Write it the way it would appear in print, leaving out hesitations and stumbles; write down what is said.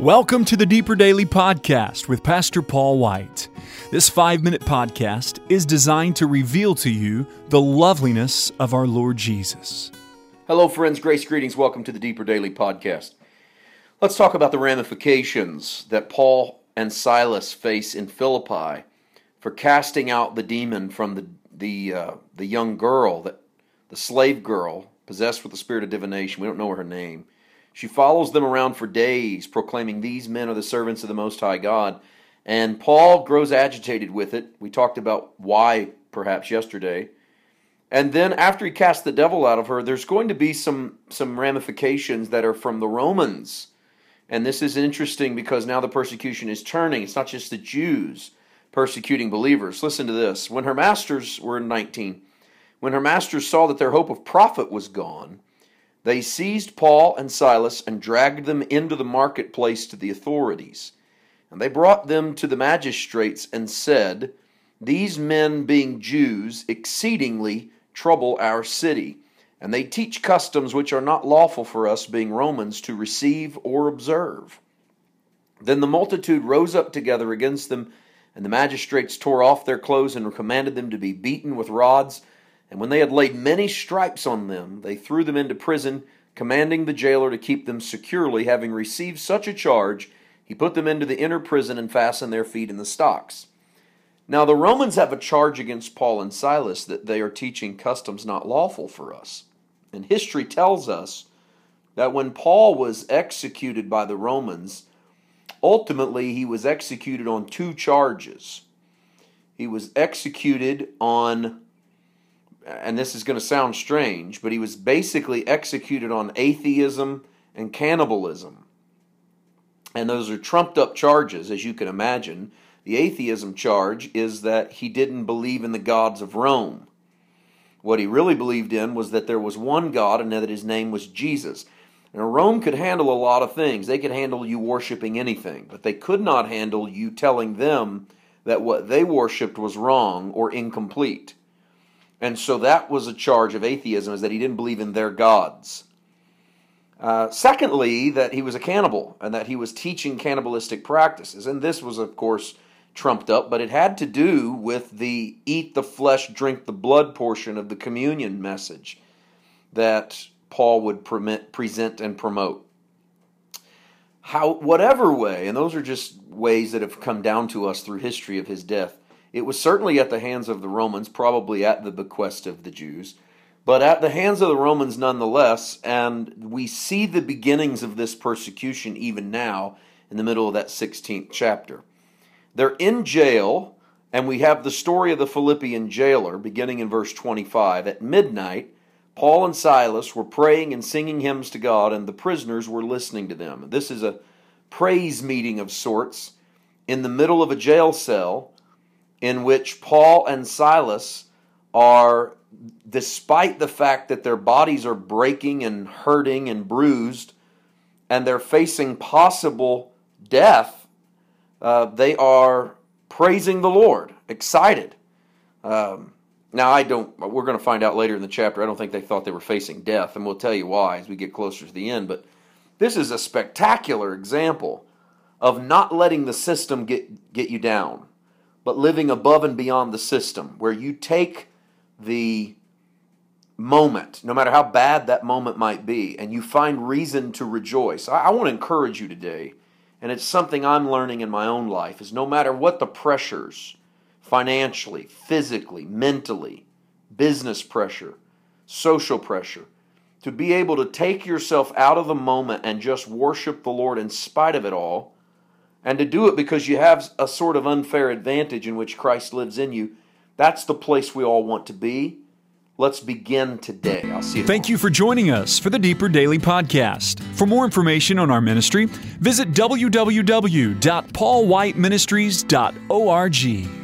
Welcome to the Deeper Daily Podcast with Pastor Paul White. This 5-minute podcast is designed to reveal to you the loveliness of our Lord Jesus. Hello friends, grace greetings, welcome to the Deeper Daily Podcast. Let's talk about the ramifications that Paul and Silas face in Philippi for casting out the demon from the young girl, the slave girl, possessed with the spirit of divination. We don't know her name. She follows them around for days, proclaiming these men are the servants of the Most High God. And Paul grows agitated with it. We talked about why, perhaps, yesterday. And then after he casts the devil out of her, there's going to be some ramifications that are from the Romans. And this is interesting because now the persecution is turning. It's not just the Jews persecuting believers. Listen to this. When her masters were in 19, when her masters saw that their hope of profit was gone, they seized Paul and Silas and dragged them into the marketplace to the authorities. And they brought them to the magistrates and said, "These men, being Jews, exceedingly trouble our city, and they teach customs which are not lawful for us, being Romans, to receive or observe." Then the multitude rose up together against them, and the magistrates tore off their clothes and commanded them to be beaten with rods. And when they had laid many stripes on them, they threw them into prison, commanding the jailer to keep them securely. Having received such a charge, he put them into the inner prison and fastened their feet in the stocks. Now the Romans have a charge against Paul and Silas that they are teaching customs not lawful for us. And history tells us that when Paul was executed by the Romans, ultimately he was executed on 2 charges. He was executed on, and this is going to sound strange, but he was basically executed on atheism and cannibalism. And those are trumped up charges, as you can imagine. The atheism charge is that he didn't believe in the gods of Rome. What he really believed in was that there was one God and that his name was Jesus. Now, Rome could handle a lot of things. They could handle you worshiping anything, but they could not handle you telling them that what they worshipped was wrong or incomplete. And so that was a charge of atheism, is that he didn't believe in their gods. Secondly, that he was a cannibal and that he was teaching cannibalistic practices. And this was, of course, trumped up, but it had to do with the eat the flesh, drink the blood portion of the communion message that Paul would present and promote. Whatever way, and those are just ways that have come down to us through history of his death, it was certainly at the hands of the Romans, probably at the bequest of the Jews, but at the hands of the Romans nonetheless, and we see the beginnings of this persecution even now in the middle of that 16th chapter. They're in jail, and we have the story of the Philippian jailer beginning in verse 25. At midnight, Paul and Silas were praying and singing hymns to God, and the prisoners were listening to them. This is a praise meeting of sorts in the middle of a jail cell, in which Paul and Silas are, despite the fact that their bodies are breaking and hurting and bruised, and they're facing possible death, they are praising the Lord, excited. Now, we're going to find out later in the chapter, I don't think they thought they were facing death, and we'll tell you why as we get closer to the end, but this is a spectacular example of not letting the system get you down, but living above and beyond the system, where you take the moment, no matter how bad that moment might be, and you find reason to rejoice. I want to encourage you today, and it's something I'm learning in my own life, is no matter what the pressures, financially, physically, mentally, business pressure, social pressure, to be able to take yourself out of the moment and just worship the Lord in spite of it all, and to do it because you have a sort of unfair advantage in which Christ lives in you. That's the place we all want to be. Let's begin today. I'll see you tomorrow. Thank you for joining us for the Deeper Daily Podcast. For more information on our ministry, visit www.paulwhiteministries.org.